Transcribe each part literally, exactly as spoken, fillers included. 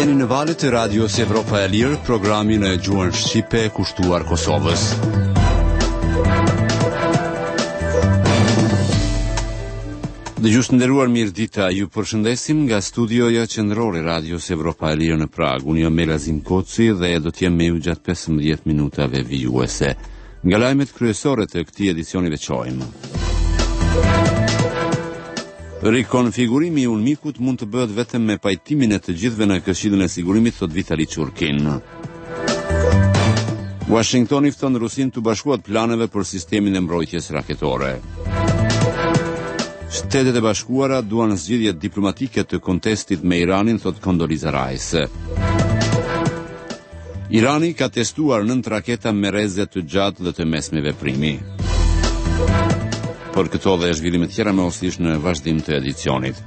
Jeni në valët e radios Evropa e Lirë, programin e gjuhën shqipe kushtuar Kosovës. Dëgjues të nderuar, mirëdita, ju përshëndesim nga studioja qendrore radios Evropa e Lirë në Prag. Unë jam Melazim Koci dhe do të jem me ju gjatë pesëmbëdhjetë minutave vijuese. Nga lajmet kryesore të këtij edicioni veçojmë: rikonfigurimi i Unmikut mund të bëhet vetëm me pajtimin e të gjithëve në Këshillin e Sigurimit, thot Vitali Çurkin. Washingtoni fton Rusinë të bashkuat planeve për sistemin e mbrojtjes raketore. Shtetet e Bashkuara duan zgjidhje diplomatike të kontestit me Iranin, thot Condoleezza Rice. Irani ka testuar nëntë raketa me rreze të gjatë dhe të mesme veprimi. Për këto dhe zhvillimet tjera me ostisht në vazhdim të edicionit.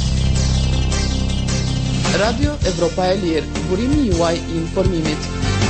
Radio Evropa e Lirë, burimi juaj i informimit.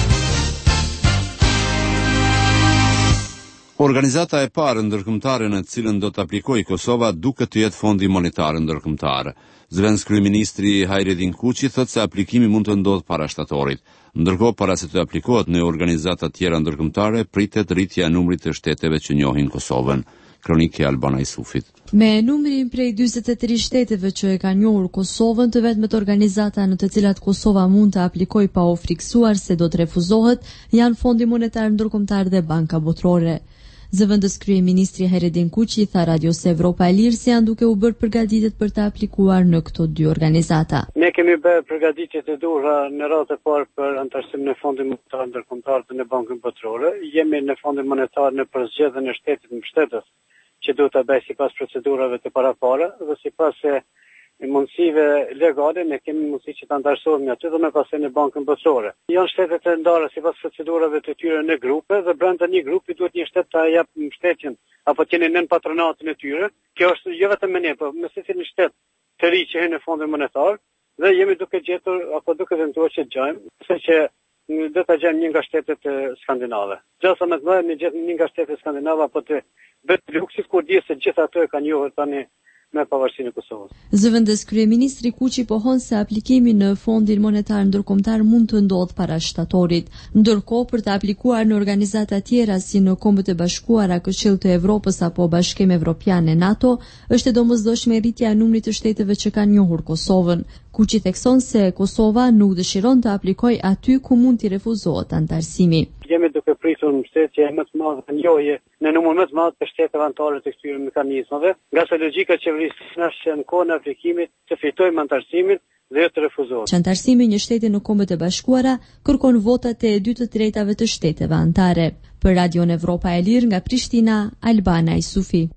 Organizata e parë ndërkombëtare në cilën do të aplikojë Kosova duket të jetë Fondi Monetar Ndërkombëtar. Zëvendës kryeministri Hajredin Kuçi thotë se aplikimi mund të ndodhë para shtatorit. Ndërkohë, para se të aplikohet në organizata tjera ndërkombëtare, pritet rritja e numrit të shteteve që njohin Kosovën. Kronike Albana Isufit. Me numrin prej dyzet e tri shteteve që e kanë njohur Kosovën, të vetmet organizata në të cilat Kosova mund të aplikojë pa u friksuar se do të refuzohet, janë Fondi Monetar Ndërkombëtar dhe Banka Botërore. Zëvendës kryeministri Hajredin Kuçi tha Radios Evropa e Lirë se janë duke u bërë përgatitjet për të aplikuar në këto dy organizata. Ne kemi bërë përgatitjet e duhura në radhë të parë për anëtarësimin e Fondit Monetar Ndërkombëtar dhe në Bankën Botërore. Jemi në Fondin Monetar në përzgjedhjen e shtetit mbështetës, që duhet të bëjë sipas procedurave të parapara dhe sipas e mundësive legale, ne kemi mundësi që të antarësohemi aty dhe me pasën në Bankën Botërore. Janë shtetet e ndara sipas procedurave të tyre në grupe dhe brenda një grupi duhet një shtet të jap mbështetjen apo të jeni nën patronatin e tyre. Kjo është jo vetëm me ne, por me secilin shtet të ri që hyn në Fondin Monetar dhe jemi duke gjetur apo duke tentuar që të gjejmë, se që do ta gjejmë një nga shtetet skandinave. Gjasa më të mëdha ne gjetëm një nga shtetet skandinave apo të vetë luksit kur di se gjithë ato e kanë njohur tani me pavarësinë e Kosovës. Zëvendës kryeministri Kuçi pohon se aplikimi në Fondin Monetar Ndërkombëtar mund të ndodhë para shtatorit. Ndërkohë, për të aplikuar në organizata tjera si në Kombët e Bashkuara, Këshilli të Evropës apo Bashkimi Evropian e NATO, është e domosdoshme rritja e numrit të shteteve që kanë njohur Kosovën. Kuçi thekson se Kosova nuk dëshiron të aplikojë aty ku mund t'i refuzohet antarësimi. Jemi duke pritur mbështetje më të madhe në njohje në numër më të madh të shteteve anëtare të këtyre mekanizmave, nga sa logjika e qeverisë është që në kohën e aplikimit të fitojmë antarësimin dhe jo të refuzohet. Antarësimi një shteti në Kombët e Bashkuara kërkon votat e dy të tretave të shteteve anëtare. Për Radion Evropa e Lirë nga Prishtina, Albana Isufi.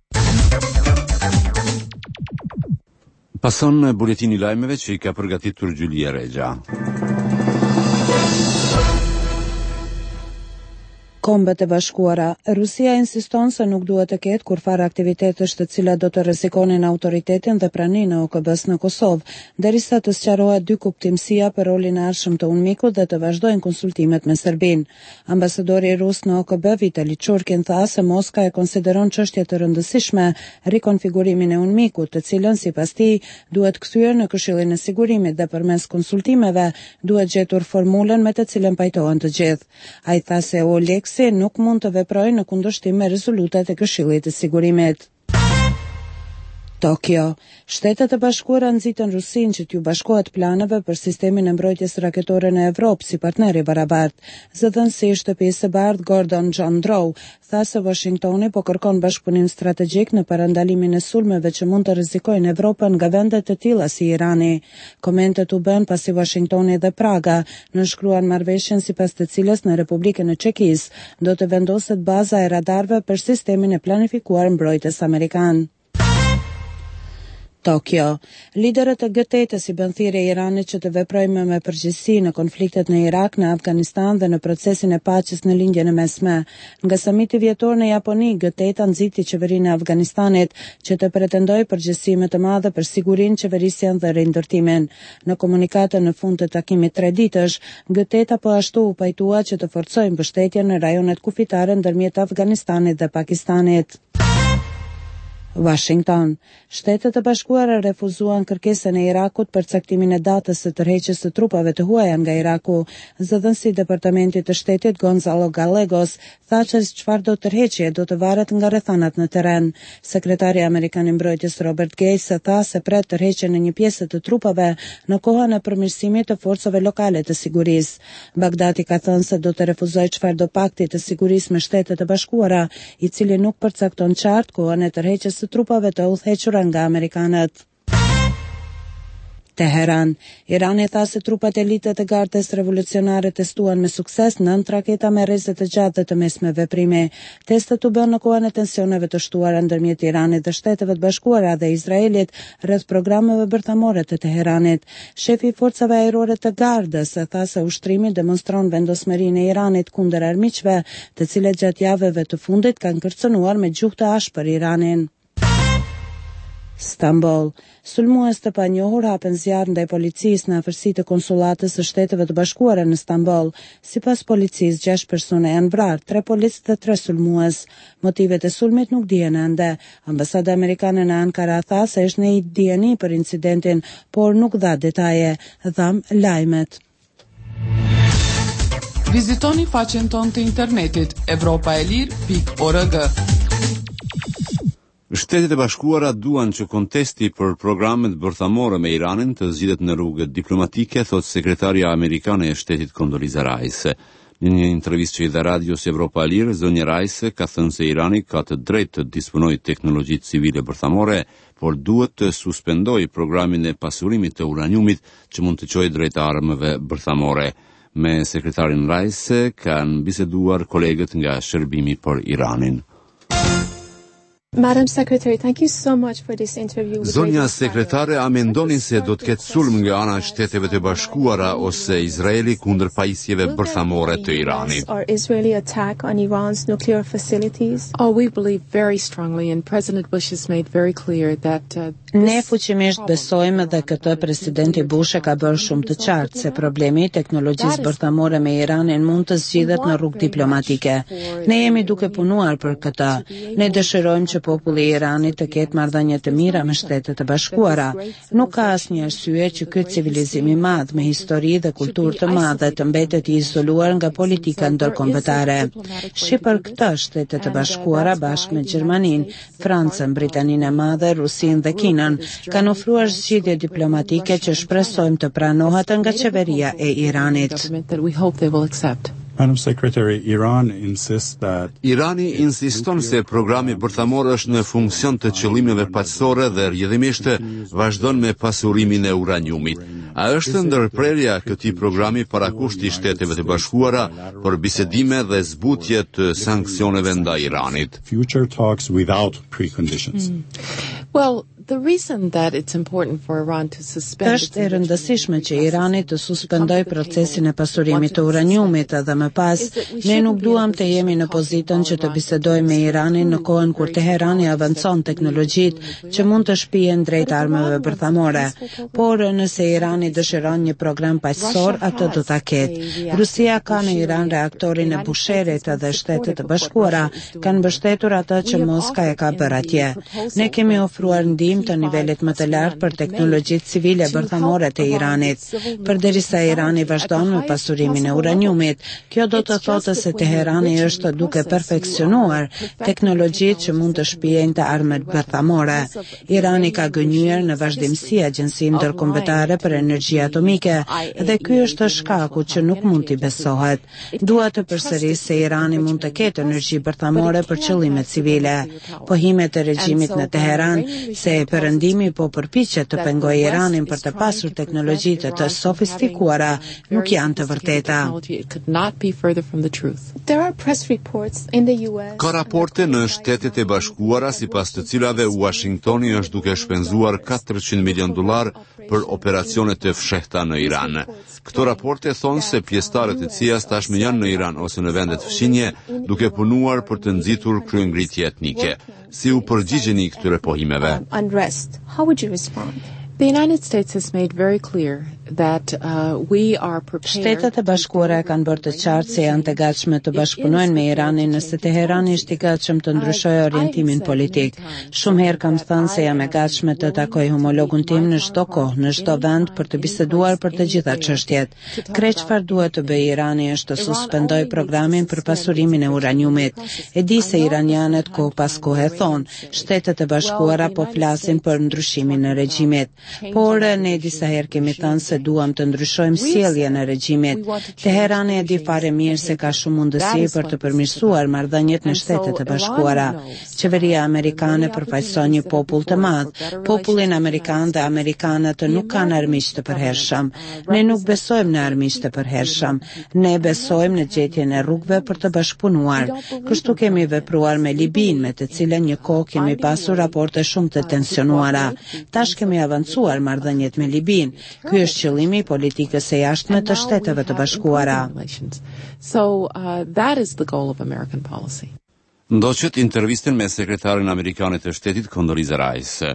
Pason në buletini lajmeve që i ka përgatitur Gjulia Rexha. Kombët e Bashkuara. Rusia insiston se nuk duhet të ketë kurfar aktivitetesh të cilat do të rrezikonin autoritetin dhe praninë e O K B-s në Kosovë, derisa të sqarohet dy kuptimësia për rolin e ardhshëm të Unmikut dhe të vazhdojnë konsultimet me Serbinë. Ambasadori rus në O K B, Vitali Çurkin, tha se Moska e konsideron çështje të rëndësishme rikonfigurimin e Unmikut, të cilën sipas tij duhet kthyer në Këshillin e Sigurimit dhe përmes konsultimeve duhet gjetur formulën me të cilën pajtohen të gjithë. Ai tha se Oleksi nuk mund të veprojë në kundërshtim me rezolutat e Këshillit të Sigurimit. Tokyo. Shtetet e Bashkuara nxitën Rusinë që t'ju bashkohet planeve për sistemin e mbrojtjes raketore në Evropë si partneri barabartë. Zëdhënësi i shtëpisë së bardhë Gordon John Drow tha se Washingtoni po kërkon bashkëpunim strategjik në parandalimin e sulmeve që mund të rrezikojnë Evropën nga vende të tilla si Irani. Komentet u bën pasi Washingtoni dhe Praga nënshkruan marrëveshjen sipas të cilës në Republikën e Çekisë do të vendoset baza e radarëve për sistemin e planifikuar mbrojtjes amerikan. Tokyo. Liderët e G8-s i bën thirrje Iranit që të veprojë me përgjegjësi në konfliktet në Irak, në Afganistan dhe në procesin e paqes në lindjen e mesme. Nga samiti vjetor në Japoni, G8 nxiti qeverinë e Afganistanit që të pretendojë përgjegjësi më të madhe për sigurinë, qeverisjen dhe rindërtimin. Në komunikatën në fund të takimit treditësh, G8 po ashtu u pajtua që të forcojë mbështetjen në rajonet kufitare ndërmjet Afganistanit dhe Pakistanit. Washington. Shtetet e Bashkuara refuzuan kërkesën e Irakut për caktimin e datës së tërheqjes së trupave të huaja nga Iraku. Zëdhënësi i Departamentit të Shtetit Gonzalo Gallegos tha që çfarë do tërheqje do të varet nga rrethanat në terren. Sekretari amerikan i mbrojtjes Robert Gates tha se pret tërheqjen e një pjese të trupave në kohën e përmirësimit të forcave lokale të sigurisë. Bagdadi ka thënë se do të refuzojë çfarëdo pakti të sigurisë me Shtetet e Bashkuara, i cili nuk përcakton qartë kohën e tërheqjes së trupave të udhëhequra nga amerikanët. Teheran. Irani tha se trupat elite të Gardës Revolucionare testuan me sukses nënt raketa me rrezet të gjatë dhe të mesme veprimi. Testet u bën në kohën e tensioneve të shtuara ndërmjet Iranit dhe Shteteve të Bashkuara dhe Izraelit rreth programeve bërthamore të Teheranit. Shefi i forcave ajrore të Gardës tha se ushtrimi demonstron vendosmërinë e Iranit kundër armiqve, të cilët gjatë javëve të fundit kanë kërcënuar me gjuhë të ashpër Iranin. Stamboll. Sulmues të panjohur hapen zjarr ndaj policisë në afërsi të konsullatës së Shteteve të Bashkuara në Stamboll. Sipas policisë, gjashtë persona janë vrarë, tre policë dhe tre sulmues. Motivet e sulmit nuk dihen ende. Ambasada amerikane në Ankara tha se është në dieni për incidentin, por nuk dha detaje, dham lajmet. Vizitoni faqen tonë të internetit evropaelir pikë org. Shtetet e Bashkuara duan që kontesti për programet bërthamore me Iranin të zgjidhet në rrugë diplomatike, thot sekretaria amerikane e shtetit Condoleezza Rice. Në një intervistë që i dha radios Evropa e Lirë, zonja Rice ka thënë se Irani ka të drejtë të disponojë teknologji civile bërthamore, por duhet të suspendojë programin e pasurimit të uraniumit që mund të çojë drejt armëve bërthamore. Me sekretarin Rice kanë biseduar kolegët nga shërbimi për Iranin. Madam Secretary, thank you so much for this interview. Zonja sekretare, a mendoni se do të ketë sulm nga ana e Shteteve të Bashkuara ose Izraeli kundër pajisjeve bërthamore të Iranit? Or Israeli attack on Iran's nuclear facilities? Oh, we believe very strongly, and President Bush has made very clear that uh, Ne fuqimisht besojmë dhe këtë presidenti Bush e ka bërë shumë të qartë se problemi i teknologjisë bërthamore me Iranin mund të zgjidhet në rrugë diplomatike. Ne jemi duke punuar për këtë. Ne dëshirojmë që populli i Iranit të ketë marrëdhënie të mira me Shtetet e Bashkuara. Nuk ka asnjë arsye që ky civilizim i madh me histori dhe kulturë të madhe të mbetet i izoluar nga politika ndërkombëtare. Shi për këtë Shtetet e Bashkuara bashkë me Gjermaninë, Francën, Britaninë e Madhe, Rusinë dhe Kinën kanë ofruar zgjidhje diplomatike që shpresojmë të pranohet nga qeveria e Iranit. Madam Secretary, Iran insists that Irani insiston se programi bërthamor është në funksion të qëllimeve paqësore dhe rrjedhimisht vazhdon me pasurimin e uraniumit. A është ndërprerja këtij programi parakushti i Shteteve të Bashkuara për bisedime dhe zbutje të sanksioneve ndaj Iranit? Future talks without preconditions. Mm. Well, the reason that it's important for Iran to suspend Është e rëndësishme që Irani të suspendojë procesin e pasurimit të uraniumit dhe më pas ne nuk duam të jemi në pozitën që të bisedojmë me Iranin në kohën kur Teherani avancon teknologjitë që mund të shpihen drejt armëve bërthamore. Por nëse Irani dëshiron një program paqësor, atë do ta ketë. Rusia ka në Iran reaktorin e Busherit dhe Shtetet e Bashkuara kanë mbështetur atë që Moska e ka bërë atje. Ne kemi ofruar ndihmë të nivelit më të lartë për teknologjitë civile bërthamore të Iranit. Përderisa Irani vazhdon me pasurimin e uraniumit, kjo do të thotë se Teherani është duke perfeksionuar teknologjitë që mund të shpijejnë të armët bërthamore. Irani ka gënjur në vazhdimsi Agjencinë Ndërkombëtare për Energji Atomike dhe ky është shkaku që nuk mund t'i besohet. Dua të përsëris se Irani mund të ketë energji bërthamore për qëllime civile. Pohimet e regjimit në Teheran se perëndimi po përpiqet të pengojë Iranin për të pasur teknologji të sofistikuara nuk janë të vërteta. Ka raporte në Shtetet e Bashkuara sipas të cilave Washingtoni është duke shpenzuar katërqind milion dollar për operacione të fshehta në Iran. Këto raporte thonë se pjesëtarët e C I A-s tashmë janë në Iran ose në vendet fshinje duke punuar për të nxitur kryengritje etnike. Si u përgjigjeni këtyre pohimeve? Unrest. How would you respond? The United States has made very clear that uh, we are prepared. Shtetet e Bashkuara kanë bërë të qartë se janë të gatshme të bashkëpunojnë me Iranin nëse Teherani është i gatshëm të ndryshojë orientimin politik. Shumë herë kam thënë se jam e gatshme të takoj homologun tim në çdo kohë, në çdo vend për të biseduar për të gjitha çështjet. Krejt çfarë duhet të bëjë Irani është të suspendojë programin për pasurimin e uraniumit. E di se iranianët kohë pas kohë thonë, Shtetet e Bashkuara po flasin për ndryshimin e regjimit. Por ne disa herë kemi thënë se duam të ndryshojmë sjelljen e regjimit. Teherani e di fare mirë se ka shumë mundësi për të përmirësuar marrëdhëniet në Shtetet e Bashkuara. Qeveria amerikane përfaqëson një popull të madh. Popullin amerikan dhe amerikanët nuk kanë armiq të përhershëm. Ne nuk besojmë në armiq të përhershëm. Ne besojmë në gjetjen e rrugëve për të bashkëpunuar. Kështu kemi vepruar me Libin, me të cilën një kohë kemi pasur raporte shumë të tensionuara. Tash kemi avancuar marrëdhëniet me Libin. Ky është qëllimi i politikës së jashtme të Shteteve të Bashkuara. So uh, that is the goal of American policy. Ndoqët intervistën me sekretarin amerikane të shtetit Condoleezza Rice.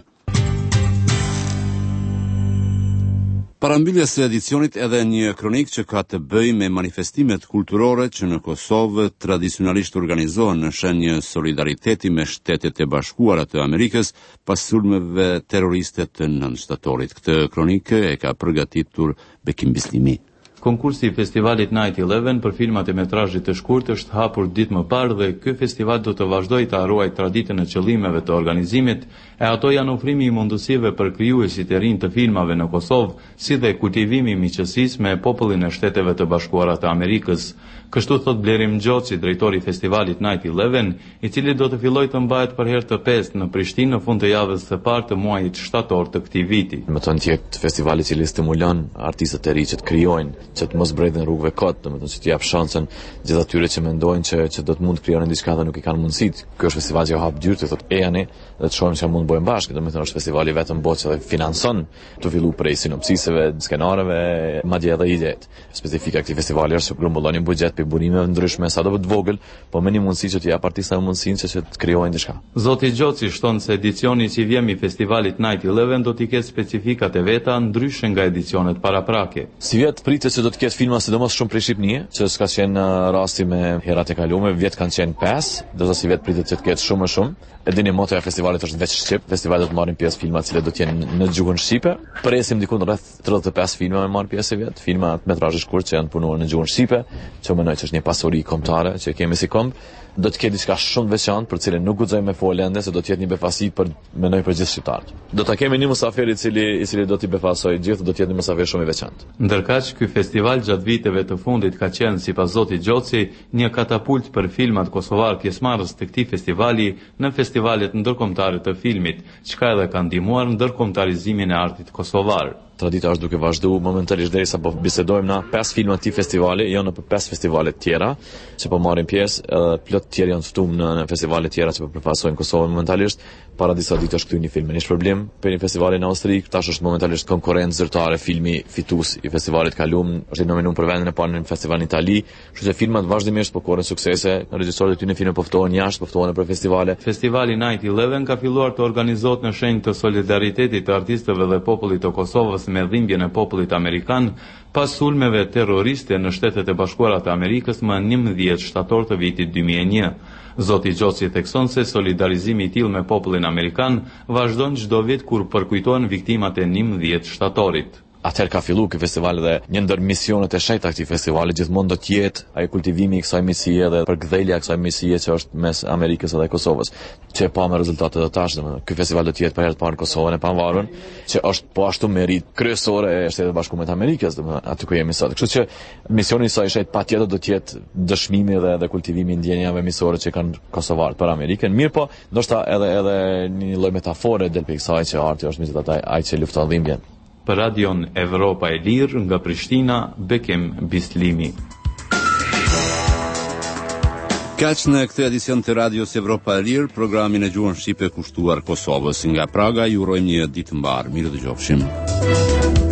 Parambylljes së edicionit edhe një kronik që ka të bëjë me manifestimet kulturore që në Kosovë tradicionalisht organizohen në shenjë solidariteti me Shtetet e Bashkuara të Amerikës pas sulmeve terroriste të nëntështatorit. Këtë kronikë e ka përgatitur Bekim Bislimi. Konkursi i festivalit Night Eleven për filmat e metrazhit të shkurt është hapur ditë më parë dhe ky festival do të vazhdojë të ruajë traditën e qëllimeve të organizimit, e ato janë ofrimi i mundësive për krijuesit e rinj të filmave në Kosovë, si dhe kultivimi i miqësisë me popullin e Shteteve të Bashkuara të Amerikës. Kështu thot Blerim Gjoci, drejtori i festivalit Night Eleven, i cili do të fillojë të mbahet për herë të pestë në Prishtinë në fund të javës së parë të muajit shtator të këtij viti. Më tonë të jetë festivali i cili stimulon artistët e ri që të krijojnë, që të mos bredhin rrugëve kot, domethënë që të jap shansën gjithë atyre që mendojnë që që do të mund të krijojnë diçka dhe nuk i kanë mundësitë. Ky është festival që hap dyert, thotë ejani dhe të shohim çfarë mund të bëjmë bashkë. Domethënë është festivali vetëm botë që financon të fillu prej sinopsiseve, skenareve, madje edhe idetë. Specifika e këtij festivali është që grumbulloni buxhet për burimeve ndryshme, sa do të vogël, po me një mundësi që të jap artistëve mundësinë që, që të krijojnë diçka. Zoti Gjoci shton se edicioni i vjem i festivalit Night Eleven do të ketë specifikat e veta ndryshe nga edicionet paraprake. Si vjet pritet se do të ketë filma sidomos shumë prej Shqipënie, që s'ka qenë rasti me herat e kaluara, vjet kanë qenë pesë, do të si vjet pritet që të ketë shumë më shumë. E dini moto e festivalit është veç shqip, festivali do të marrin pjesë filma të cilët do të jenë në gjuhën shqipe. Presim diku rreth tridhjetë e pesë filma me marr pjesë vjet, filma metrazhi shkurt që janë punuar në gjuhën shqipe, që mendoj që është një pasuri kombëtare që kemi si komb. Do të ketë diçka shumë veçantë për cilën nuk guxoj me folë ende, se do të jetë një befasi për mendoj për gjithë shqiptarët. Do ta kemi një mysafir i cili i cili do t'i befasojë gjithë, do të jetë një mysafir shumë i veçantë. Ndërkaq ky festival gjatë viteve të fundit ka qenë sipas zotit Gjoci një katapult për filmat kosovar pjesëmarrës të këtij festivali në festivalet ndërkombëtare të filmit, çka edhe ka ndihmuar ndërkombëtarizimin e artit kosovar. Tradita është duke vazhduar momentalisht derisa po bisedojmë na pesë filma të festivali, jo në pesë festivale të tjera që po marrin pjesë, edhe plot të tjerë janë ftuar në, në festivale të tjera që po përfaqësojnë Kosovën momentalisht. Para disa ditë është kthy një film, është problem për një festival në Austri, tash është momentalisht konkurrencë zyrtare, filmi fitues i festivalit kaluam, është nominuar për vendin e parë në festivalin në Itali, kështu që filmat vazhdimisht po korrin suksese, regjisorët e këtyre filmave po ftohen jashtë, po ftohen për festivale. Festivali Night Eleven ka filluar të organizohet në shenjë të solidaritetit të artistëve dhe popullit të Kosovës me dhimbjen e popullit amerikan pas sulmeve terroriste në Shtetet e Bashkuara të Amerikës më njëmbëdhjetë shtator të vitit dy mijë e një. Zoti Gjoci thekson se solidarizimi i tillë me popullin amerikan vazhdon çdo vit kur përkujtohen viktimat e njëmbëdhjetë shtatorit. Atëherë ka filluar ky festival dhe një ndër misionet e shenjta të këtij festivali gjithmonë do të jetë ai kultivimi i kësaj miqësie dhe përkthjelja e kësaj miqësie që është mes Amerikës dhe Kosovës, që pa me rezultate të tashme. Ky festival do të jetë për herë të parë në Kosovën e pavarur, që është po ashtu merit kryesore e Shtetit Bashkuar të Amerikës, domethënë aty ku jemi sot. Kështu që misioni i saj shenjtë patjetër do të jetë dëshmimi dhe dhe kultivimi i ndjenjave miqësore që kanë kosovarët për Amerikën. Mirë po, ndoshta edhe edhe një lloj metafore del pikë kësaj që arti është megjithatë ai që lufton dhimbjen. Për radion Evropa e Lirë nga Prishtina, Bekim Bislimi. Kaq në këtë edicion të radios Evropa e Lirë, programin e gjuhën shqipe kushtuar Kosovës. Nga Praga ju urojmë një ditë mbar. Mirë dëgjofshim.